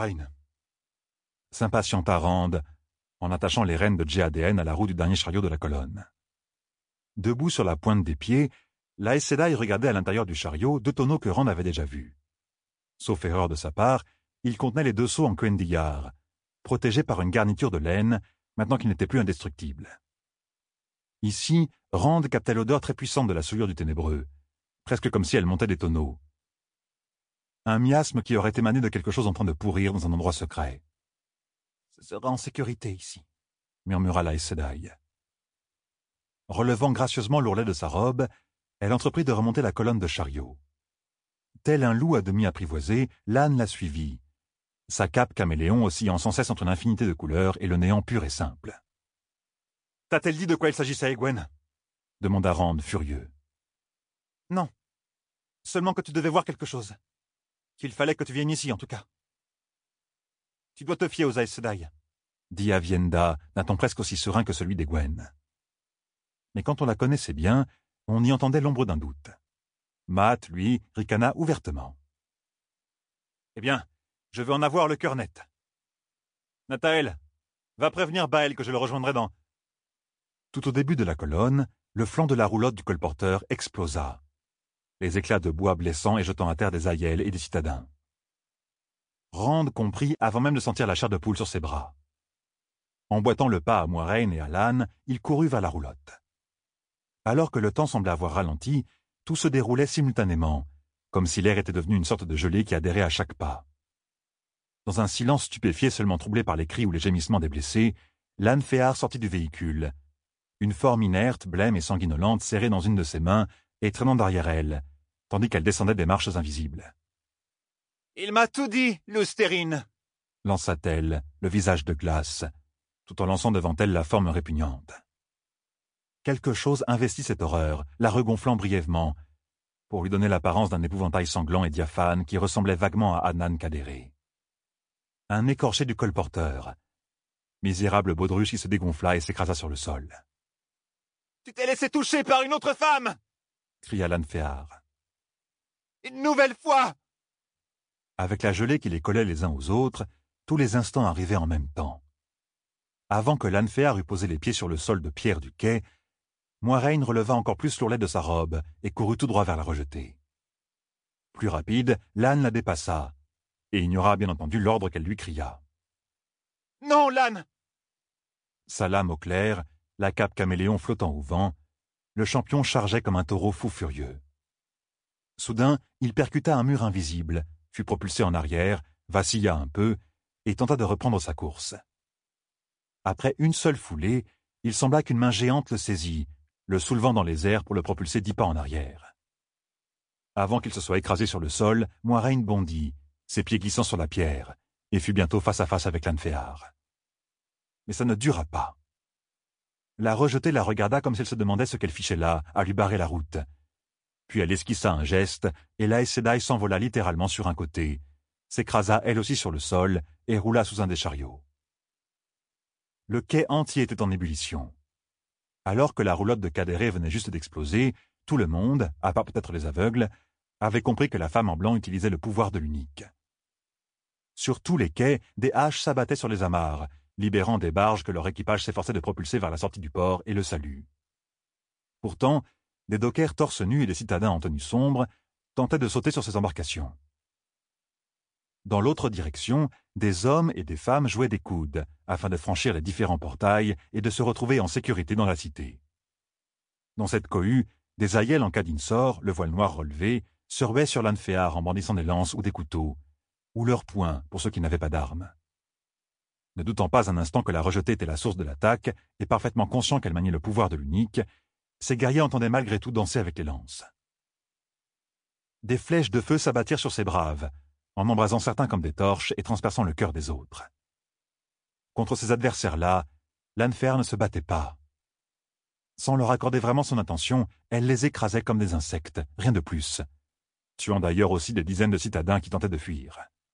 s'impatienta Rand, en attachant les rênes de Djéadéen à la roue du dernier chariot de la colonne. Debout sur la pointe des pieds, la Aes Sedai regardait à l'intérieur du chariot deux tonneaux que Rand avait déjà vus. Sauf erreur de sa part, ils contenaient les deux seaux en Cuendillar, protégés par une garniture de laine, maintenant qu'ils n'étaient plus indestructibles. Ici, Rand captait l'odeur très puissante de la souillure du ténébreux, presque comme si elle montait des tonneaux. Un miasme qui aurait émané de quelque chose en train de pourrir dans un endroit secret. « Ce sera en sécurité ici », murmura la Aes Sedai. Relevant gracieusement l'ourlet de sa robe, elle entreprit de remonter la colonne de chariot. Tel un loup à demi apprivoisé, l'âne la suivit, sa cape caméléon oscillant sans cesse entre une infinité de couleurs et le néant pur et simple. « T'a-t-elle dit de quoi il s'agissait, Egwene » demanda Rand, furieux. « Non. Seulement que tu devais voir quelque chose. Qu'il fallait que tu viennes ici, en tout cas. »« Tu dois te fier aux Aes Sedai, » dit Aviendha, d'un ton presque aussi serein que celui d'Egwene. Mais quand on la connaissait bien, on y entendait l'ombre d'un doute. Mat, lui, ricana ouvertement. « Eh bien, je veux en avoir le cœur net. Nataël, va prévenir Baël que je le rejoindrai dans... » Tout au début de la colonne, le flanc de la roulotte du colporteur explosa, les éclats de bois blessant et jetant à terre des aïels et des citadins. Rand comprit avant même de sentir la chair de poule sur ses bras. Emboîtant le pas à Moiraine et à l'âne, il courut vers la roulotte. Alors que le temps semblait avoir ralenti, tout se déroulait simultanément, comme si l'air était devenu une sorte de gelée qui adhérait à chaque pas. Dans un silence stupéfié seulement troublé par les cris ou les gémissements des blessés, l'âne Féard sortit du véhicule, une forme inerte, blême et sanguinolente serrée dans une de ses mains et traînant derrière elle, tandis qu'elle descendait des marches invisibles. « Il m'a tout dit, Loustérine !» lança-t-elle, le visage de glace, tout en lançant devant elle la forme répugnante. Quelque chose investit cette horreur, la regonflant brièvement, pour lui donner l'apparence d'un épouvantail sanglant et diaphane qui ressemblait vaguement à Adnan Kadéré. Un écorché du colporteur, misérable baudruche qui se dégonfla et s'écrasa sur le sol. « Tu t'es laissé toucher par une autre femme !» cria l'Anféar. « Une nouvelle fois !» Avec la gelée qui les collait les uns aux autres, tous les instants arrivaient en même temps. Avant que l'Anféar eût posé les pieds sur le sol de pierre du quai, Moiraine releva encore plus l'ourlet de sa robe et courut tout droit vers la rejetée. Plus rapide, l'âne la dépassa, et ignora bien entendu l'ordre qu'elle lui cria. « Non, l'âne !» Sa lame au clair, la cape caméléon flottant au vent, le champion chargeait comme un taureau fou furieux. Soudain, il percuta un mur invisible, fut propulsé en arrière, vacilla un peu, et tenta de reprendre sa course. Après une seule foulée, il sembla qu'une main géante le saisit, le soulevant dans les airs pour le propulser dix pas en arrière. Avant qu'il se soit écrasé sur le sol, Moiraine bondit, ses pieds glissant sur la pierre, et fut bientôt face à face avec l'Anféar. Mais ça ne dura pas. La rejetée la regarda comme s'elle se demandait ce qu'elle fichait là, à lui barrer la route. Puis elle esquissa un geste, et la Aes Sedai s'envola littéralement sur un côté, s'écrasa elle aussi sur le sol, et roula sous un des chariots. Le quai entier était en ébullition. Alors que la roulotte de Kadéré venait juste d'exploser, tout le monde, à part peut-être les aveugles, avait compris que la femme en blanc utilisait le pouvoir de l'unique. Sur tous les quais, des haches s'abattaient sur les amarres, libérant des barges que leur équipage s'efforçait de propulser vers la sortie du port et le salut. Pourtant, des dockers torse nus et des citadins en tenue sombre tentaient de sauter sur ces embarcations. Dans l'autre direction, des hommes et des femmes jouaient des coudes, afin de franchir les différents portails et de se retrouver en sécurité dans la cité. Dans cette cohue, des aïels en cas d'insort, le voile noir relevé, se ruaient sur l'Anféar en brandissant des lances ou des couteaux, ou leurs poings pour ceux qui n'avaient pas d'armes. Ne doutant pas un instant que la rejetée était la source de l'attaque, et parfaitement conscient qu'elle maniait le pouvoir de l'unique, ces guerriers entendaient malgré tout danser avec les lances. Des flèches de feu s'abattirent sur ces braves, en embrasant certains comme des torches et transperçant le cœur des autres. Contre ces adversaires-là, l'Anféar ne se battait pas. Sans leur accorder vraiment son attention, elle les écrasait comme des insectes, rien de plus, tuant d'ailleurs aussi des dizaines de citadins qui tentaient de fuir.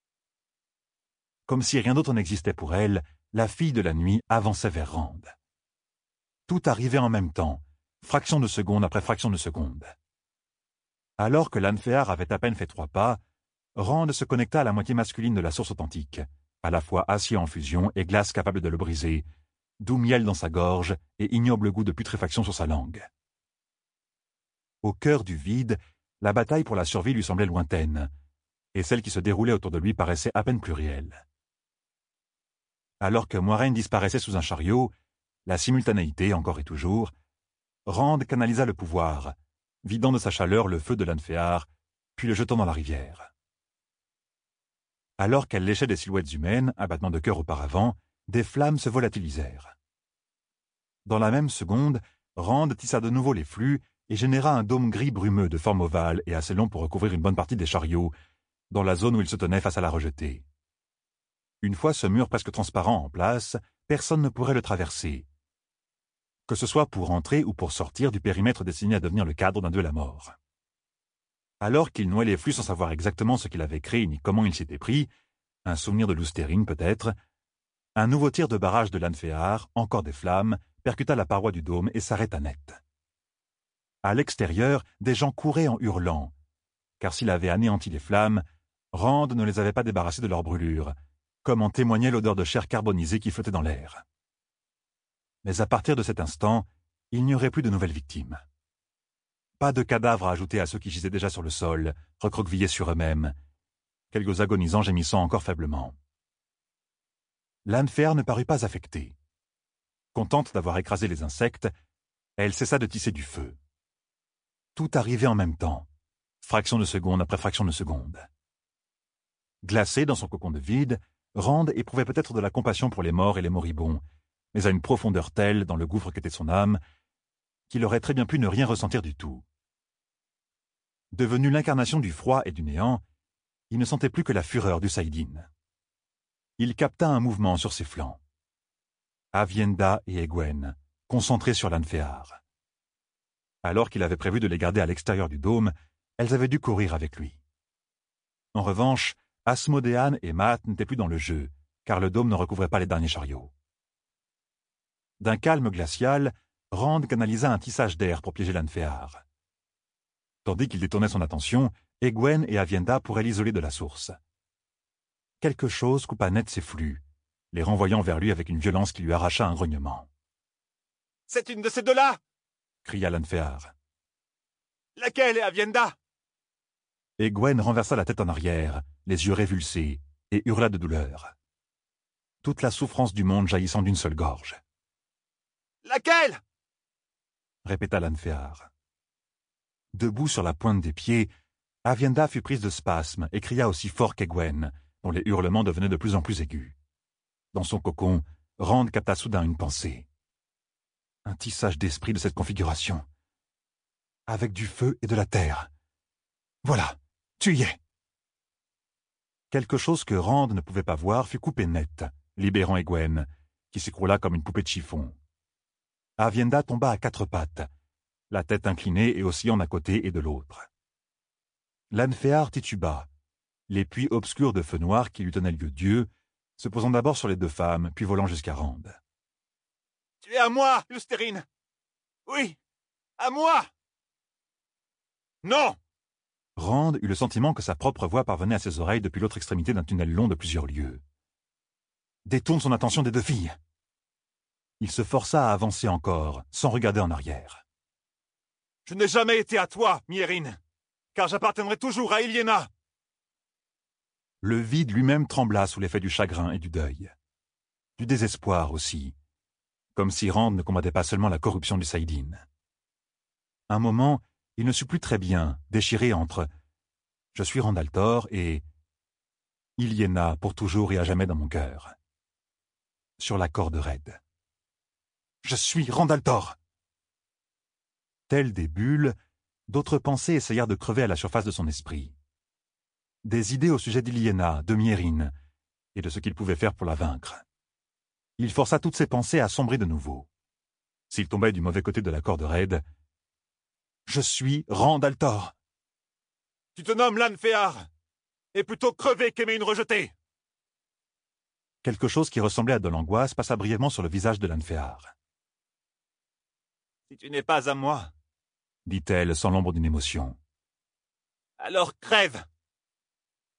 Comme si rien d'autre n'existait pour elle, la fille de la nuit avançait vers Rand. Tout arrivait en même temps, fraction de seconde après fraction de seconde. Alors que l'Anféar avait à peine fait trois pas, Rand se connecta à la moitié masculine de la source authentique, à la fois acier en fusion et glace capable de le briser, doux miel dans sa gorge et ignoble goût de putréfaction sur sa langue. Au cœur du vide, la bataille pour la survie lui semblait lointaine, et celle qui se déroulait autour de lui paraissait à peine plus réelle. Alors que Moiraine disparaissait sous un chariot, la simultanéité, encore et toujours, Rand canalisa le pouvoir, vidant de sa chaleur le feu de Lanfear, puis le jetant dans la rivière. Alors qu'elle léchait des silhouettes humaines, un battement de cœur auparavant, des flammes se volatilisèrent. Dans la même seconde, Rand tissa de nouveau les flux et généra un dôme gris brumeux de forme ovale et assez long pour recouvrir une bonne partie des chariots, dans la zone où ils se tenaient face à la rejetée. Une fois ce mur presque transparent en place, personne ne pourrait le traverser, que ce soit pour entrer ou pour sortir du périmètre destiné à devenir le cadre d'un duel à mort. Alors qu'il nouait les flux sans savoir exactement ce qu'il avait créé ni comment il s'était pris, un souvenir de Lustérine peut-être, un nouveau tir de barrage de Lanfear, encore des flammes, percuta la paroi du dôme et s'arrêta net. À l'extérieur, des gens couraient en hurlant, car s'il avait anéanti les flammes, Rand ne les avait pas débarrassés de leur brûlure, comme en témoignait l'odeur de chair carbonisée qui flottait dans l'air. Mais à partir de cet instant, il n'y aurait plus de nouvelles victimes. Pas de cadavres à ajouter à ceux qui gisaient déjà sur le sol, recroquevillés sur eux-mêmes, quelques agonisants gémissant encore faiblement. Lanfear ne parut pas affectée. Contente d'avoir écrasé les insectes, elle cessa de tisser du feu. Tout arrivait en même temps, fraction de seconde après fraction de seconde. Glacée dans son cocon de vide, Rand éprouvait peut-être de la compassion pour les morts et les moribonds, mais à une profondeur telle dans le gouffre qu'était son âme, qu'il aurait très bien pu ne rien ressentir du tout. Devenu l'incarnation du froid et du néant, il ne sentait plus que la fureur du saïdin. Il capta un mouvement sur ses flancs. Aviendha et Egwene, concentrées sur Lanfear. Alors qu'il avait prévu de les garder à l'extérieur du dôme, elles avaient dû courir avec lui. En revanche, Asmodéane et Mat n'étaient plus dans le jeu, car le dôme ne recouvrait pas les derniers chariots. D'un calme glacial, Rand canalisa un tissage d'air pour piéger Lanfear. Tandis qu'il détournait son attention, Egwene et Aviendha pourraient l'isoler de la source. Quelque chose coupa net ses flux, les renvoyant vers lui avec une violence qui lui arracha un grognement. « C'est une de ces deux-là » cria Lanfear. « Laquelle est Aviendha » Egwene renversa la tête en arrière, les yeux révulsés, et hurla de douleur. Toute la souffrance du monde jaillissant d'une seule gorge. « Laquelle » répéta Lanfear. Debout sur la pointe des pieds, Aviendha fut prise de spasmes et cria aussi fort qu'Egwene, dont les hurlements devenaient de plus en plus aigus. Dans son cocon, Rand capta soudain une pensée. Un tissage d'esprit de cette configuration. Avec du feu et de la terre. Voilà, tu y es. Quelque chose que Rand ne pouvait pas voir fut coupé net, libérant Egwene, qui s'écroula comme une poupée de chiffon. Aviendha tomba à quatre pattes, la tête inclinée et oscillant d'un côté et de l'autre. Lanfear tituba, les puits obscurs de feu noir qui lui tenaient lieu d'yeux, se posant d'abord sur les deux femmes, puis volant jusqu'à Rand. « Tu es à moi, Lustérine ! Oui, à moi !»« Non !» Rand eut le sentiment que sa propre voix parvenait à ses oreilles depuis l'autre extrémité d'un tunnel long de plusieurs lieues. Détourne son attention des deux filles. Il se força à avancer encore, sans regarder en arrière. « Je n'ai jamais été à toi, Miérine, car j'appartiendrai toujours à Ilyena !» Le vide lui-même trembla sous l'effet du chagrin et du deuil. Du désespoir aussi, comme si Rand ne combattait pas seulement la corruption du saïdin. Un moment, il ne sut plus très bien, déchiré entre « Je suis Rand al'Thor » et « Ilyena pour toujours et à jamais dans mon cœur » sur la corde raide. « Je suis Rand al'Thor » Telles des bulles, d'autres pensées essayèrent de crever à la surface de son esprit. Des idées au sujet d'Ilyena, de Miérine, et de ce qu'il pouvait faire pour la vaincre. Il força toutes ses pensées à sombrer de nouveau. S'il tombait du mauvais côté de la corde raide, « Je suis Rand al'Thor !»« Tu te nommes Lanfear, et plutôt crever qu'aimer une rejetée !» Quelque chose qui ressemblait à de l'angoisse passa brièvement sur le visage de Lanfear. « Si tu n'es pas à moi, » dit-elle sans l'ombre d'une émotion. « alors crève !»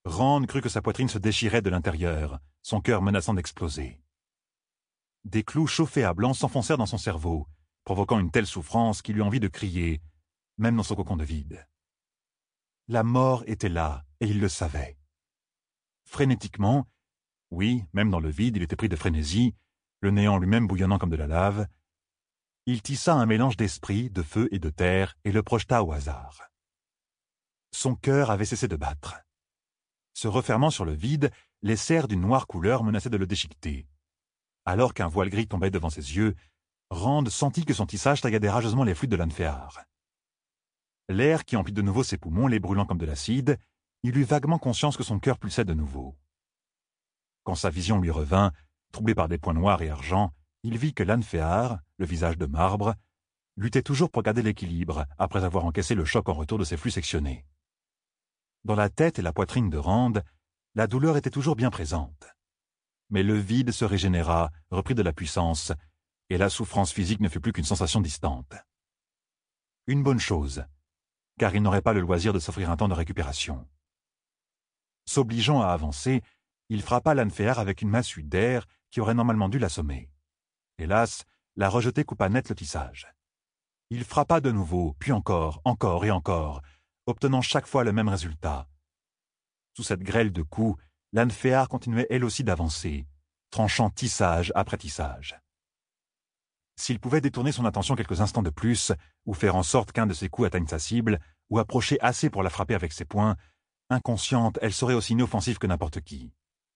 Rand crut que sa poitrine se déchirait de l'intérieur, son cœur menaçant d'exploser. Des clous chauffés à blanc s'enfoncèrent dans son cerveau, provoquant une telle souffrance qu'il eut envie de crier, même dans son cocon de vide. La mort était là, et il le savait. Frénétiquement, oui, même dans le vide, il était pris de frénésie, le néant lui-même bouillonnant comme de la lave, il tissa un mélange d'esprit, de feu et de terre, et le projeta au hasard. Son cœur avait cessé de battre. Se refermant sur le vide, les serres d'une noire couleur menaçaient de le déchiqueter. Alors qu'un voile gris tombait devant ses yeux, Rand sentit que son tissage tailladait rageusement les flûtes de l'Anféar. L'air qui emplit de nouveau ses poumons, les brûlant comme de l'acide, il eut vaguement conscience que son cœur pulsait de nouveau. Quand sa vision lui revint, troublée par des points noirs et argent, il vit que l'Anféar, le visage de marbre, luttait toujours pour garder l'équilibre après avoir encaissé le choc en retour de ses flux sectionnés. Dans la tête et la poitrine de Rand, la douleur était toujours bien présente. Mais le vide se régénéra, reprit de la puissance, et la souffrance physique ne fut plus qu'une sensation distante. Une bonne chose, car il n'aurait pas le loisir de s'offrir un temps de récupération. S'obligeant à avancer, il frappa l'Anféar avec une massue d'air qui aurait normalement dû l'assommer. Hélas, la rejetée coupa net le tissage. Il frappa de nouveau, puis encore, encore et encore, obtenant chaque fois le même résultat. Sous cette grêle de coups, l'Anféar continuait elle aussi d'avancer, tranchant tissage après tissage. S'il pouvait détourner son attention quelques instants de plus, ou faire en sorte qu'un de ses coups atteigne sa cible, ou approcher assez pour la frapper avec ses poings, inconsciente, elle serait aussi inoffensive que n'importe qui.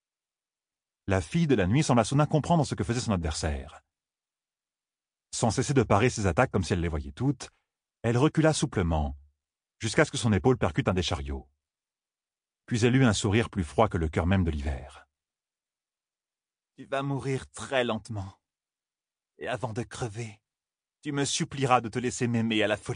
La fille de la nuit sembla soudain comprendre ce que faisait son adversaire. Sans cesser de parer ses attaques comme si elle les voyait toutes, elle recula souplement, jusqu'à ce que son épaule percute un des chariots. Puis elle eut un sourire plus froid que le cœur même de l'hiver. « Tu vas mourir très lentement. Et avant de crever, tu me supplieras de te laisser m'aimer à la folie. »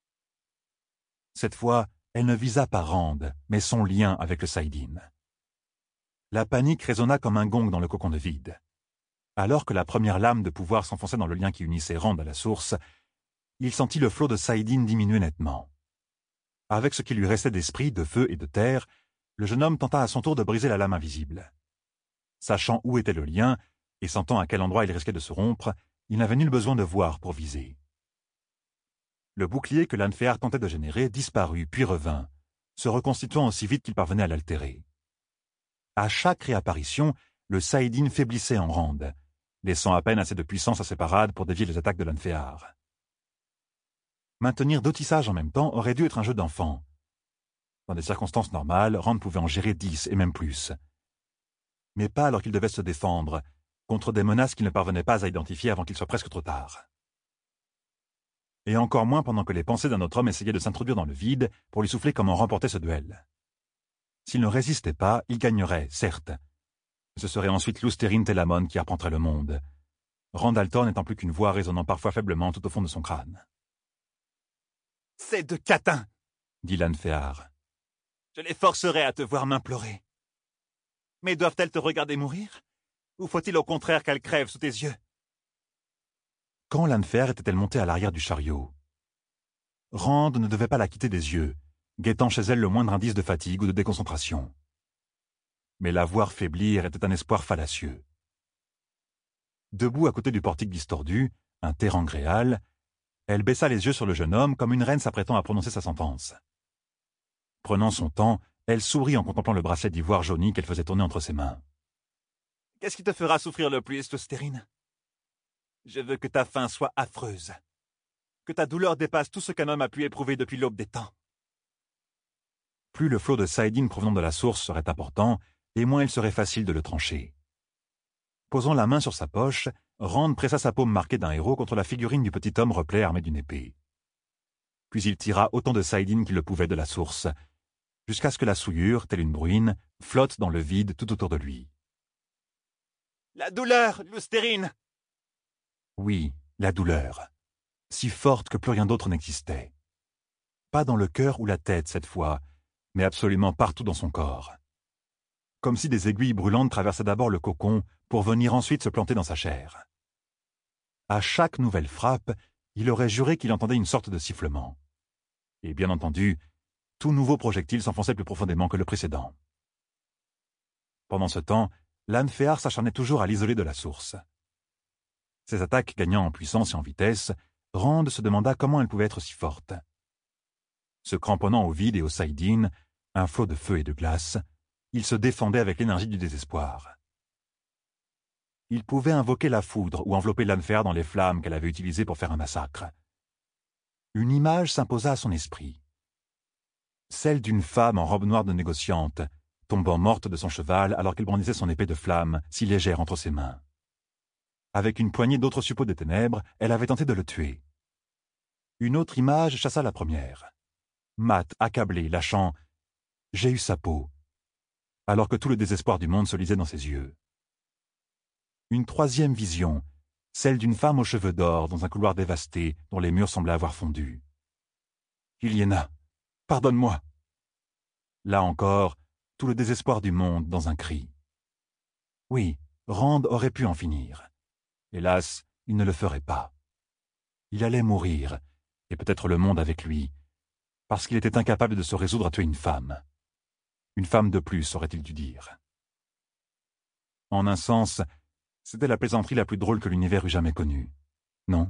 Cette fois, elle ne visa pas Rand, mais son lien avec le Saïdine. La panique résonna comme un gong dans le cocon de vide. Alors que la première lame de pouvoir s'enfonçait dans le lien qui unissait Rand à la source, il sentit le flot de Saïdine diminuer nettement. Avec ce qui lui restait d'esprit, de feu et de terre, le jeune homme tenta à son tour de briser la lame invisible. Sachant où était le lien, et sentant à quel endroit il risquait de se rompre, il n'avait nul besoin de voir pour viser. Le bouclier que l'Anféar tentait de générer disparut, puis revint, se reconstituant aussi vite qu'il parvenait à l'altérer. À chaque réapparition, le Saïdine faiblissait en Rand, laissant à peine assez de puissance à ses parades pour dévier les attaques de l'Anféar. Maintenir deux tissages en même temps aurait dû être un jeu d'enfant. Dans des circonstances normales, Rand pouvait en gérer dix et même plus. Mais pas alors qu'il devait se défendre, contre des menaces qu'il ne parvenait pas à identifier avant qu'il soit presque trop tard. Et encore moins pendant que les pensées d'un autre homme essayaient de s'introduire dans le vide pour lui souffler comment remporter ce duel. S'il ne résistait pas, il gagnerait, certes. Mais ce serait ensuite Lousterine Telamon qui arpenterait le monde, Randalton n'étant plus qu'une voix résonnant parfois faiblement tout au fond de son crâne. « C'est de catin !» dit l'Anféar. « Je les forcerai à te voir m'implorer. Mais doivent-elles te regarder mourir? Ou faut-il au contraire qu'elles crèvent sous tes yeux ?» Quand l'Anféar était-elle montée à l'arrière du chariot? Rand ne devait pas la quitter des yeux, guettant chez elle le moindre indice de fatigue ou de déconcentration. Mais la voir faiblir était un espoir fallacieux. Debout à côté du portique distordu, un terrangréal, elle baissa les yeux sur le jeune homme comme une reine s'apprêtant à prononcer sa sentence. Prenant son temps, elle sourit en contemplant le bracelet d'ivoire jauni qu'elle faisait tourner entre ses mains. « Qu'est-ce qui te fera souffrir le plus, Lousterine? Je veux que ta faim soit affreuse, que ta douleur dépasse tout ce qu'un homme a pu éprouver depuis l'aube des temps. » Plus le flot de Saïdine provenant de la source serait important, et moins il serait facile de le trancher. Posant la main sur sa poche, Rand pressa sa paume marquée d'un héros contre la figurine du petit homme replet armé d'une épée. Puis il tira autant de Saïdine qu'il le pouvait de la source, jusqu'à ce que la souillure, telle une bruine, flotte dans le vide tout autour de lui. « La douleur, Lousterine !» Oui, la douleur, si forte que plus rien d'autre n'existait. Pas dans le cœur ou la tête cette fois, mais absolument partout dans son corps. Comme si des aiguilles brûlantes traversaient d'abord le cocon pour venir ensuite se planter dans sa chair. À chaque nouvelle frappe, il aurait juré qu'il entendait une sorte de sifflement. Et bien entendu, tout nouveau projectile s'enfonçait plus profondément que le précédent. Pendant ce temps, l'Anféar s'acharnait toujours à l'isoler de la source. Ses attaques gagnant en puissance et en vitesse, Rand se demanda comment elle pouvait être si forte. Se cramponnant au vide et au saïdine, un flot de feu et de glace, il se défendait avec l'énergie du désespoir. Il pouvait invoquer la foudre ou envelopper l'Anféar dans les flammes qu'elle avait utilisées pour faire un massacre. Une image s'imposa à son esprit. Celle d'une femme en robe noire de négociante, tombant morte de son cheval alors qu'elle brandissait son épée de flamme, si légère entre ses mains. Avec une poignée d'autres suppôts des ténèbres, elle avait tenté de le tuer. Une autre image chassa la première. Mat, accablé, lâchant « J'ai eu sa peau », alors que tout le désespoir du monde se lisait dans ses yeux. Une troisième vision, celle d'une femme aux cheveux d'or dans un couloir dévasté dont les murs semblaient avoir fondu. « Ilyena, pardonne-moi !» Là encore, tout le désespoir du monde dans un cri. Oui, Rand aurait pu en finir. Hélas, il ne le ferait pas. Il allait mourir, et peut-être le monde avec lui, parce qu'il était incapable de se résoudre à tuer une femme. Une femme de plus, aurait-il dû dire. En un sens, c'était la plaisanterie la plus drôle que l'univers eût jamais connue. Non?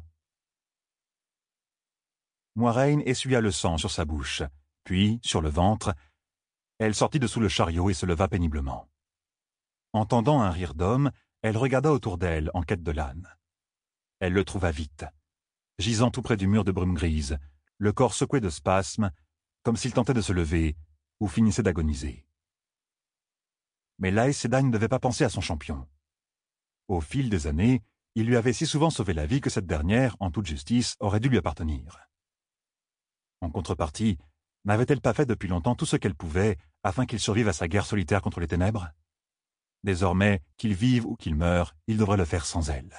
Moiraine essuya le sang sur sa bouche, puis, sur le ventre, elle sortit de sous le chariot et se leva péniblement. Entendant un rire d'homme, elle regarda autour d'elle en quête de l'âne. Elle le trouva vite, gisant tout près du mur de brume grise, le corps secoué de spasmes, comme s'il tentait de se lever, ou finissait d'agoniser. Mais l'Aes Sedai ne devait pas penser à son champion. Au fil des années, il lui avait si souvent sauvé la vie que cette dernière, en toute justice, aurait dû lui appartenir. En contrepartie, n'avait-elle pas fait depuis longtemps tout ce qu'elle pouvait afin qu'il survive à sa guerre solitaire contre les ténèbres? Désormais, qu'il vive ou qu'il meure, il devrait le faire sans elle.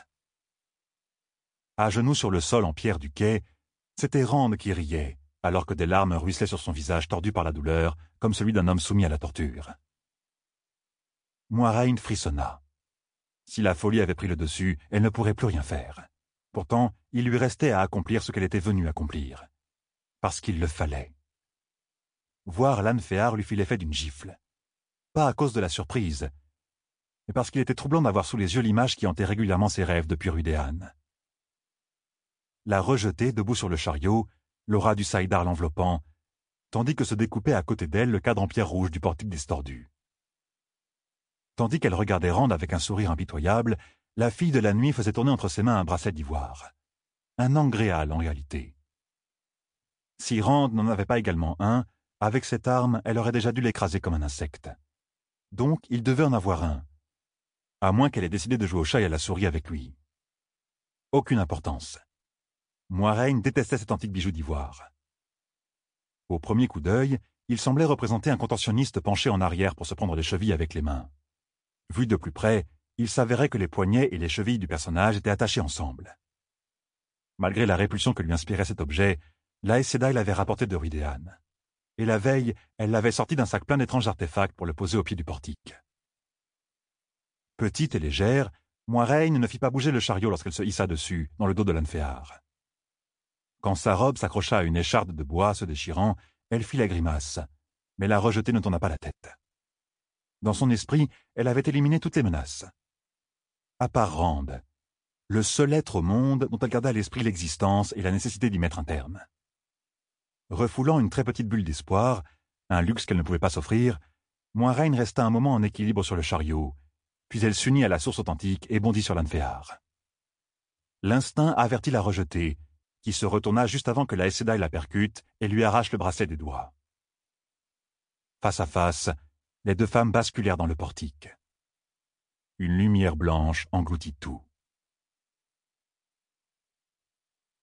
À genoux sur le sol en pierre du quai, c'était Rand qui riait, alors que des larmes ruisselaient sur son visage tordu par la douleur, comme celui d'un homme soumis à la torture. Moiraine frissonna. Si la folie avait pris le dessus, elle ne pourrait plus rien faire. Pourtant, il lui restait à accomplir ce qu'elle était venue accomplir. Parce qu'il le fallait. Voir l'Anféar lui fit l'effet d'une gifle. Pas à cause de la surprise, mais parce qu'il était troublant d'avoir sous les yeux l'image qui hantait régulièrement ses rêves depuis Rudéane. La rejeter debout sur le chariot, l'aura du saïdar l'enveloppant, tandis que se découpait à côté d'elle le cadre en pierre rouge du portique distordu. Tandis qu'elle regardait Rand avec un sourire impitoyable, la fille de la nuit faisait tourner entre ses mains un bracelet d'ivoire. Un angréal, en réalité. Si Rand n'en avait pas également un, avec cette arme, elle aurait déjà dû l'écraser comme un insecte. Donc, il devait en avoir un, à moins qu'elle ait décidé de jouer au chat et à la souris avec lui. Aucune importance. Moiraine détestait cet antique bijou d'ivoire. Au premier coup d'œil, il semblait représenter un contentionniste penché en arrière pour se prendre les chevilles avec les mains. Vu de plus près, il s'avérait que les poignets et les chevilles du personnage étaient attachés ensemble. Malgré la répulsion que lui inspirait cet objet, l'Aes Sedai l'avait rapporté de Rudéane. Et la veille, elle l'avait sorti d'un sac plein d'étranges artefacts pour le poser au pied du portique. Petite et légère, Moiraine ne fit pas bouger le chariot lorsqu'elle se hissa dessus, dans le dos de l'Anféar. Quand sa robe s'accrocha à une écharde de bois se déchirant, elle fit la grimace, mais la rejetée ne tourna pas la tête. Dans son esprit, elle avait éliminé toutes les menaces. À part Rand, le seul être au monde dont elle garda à l'esprit l'existence et la nécessité d'y mettre un terme. Refoulant une très petite bulle d'espoir, un luxe qu'elle ne pouvait pas s'offrir, Moiraine resta un moment en équilibre sur le chariot, puis elle s'unit à la source authentique et bondit sur l'Anféar. L'instinct avertit la rejetée, qui se retourna juste avant que la Aes Sedai la percute et lui arrache le bracelet des doigts. Face à face, les deux femmes basculèrent dans le portique. Une lumière blanche engloutit tout.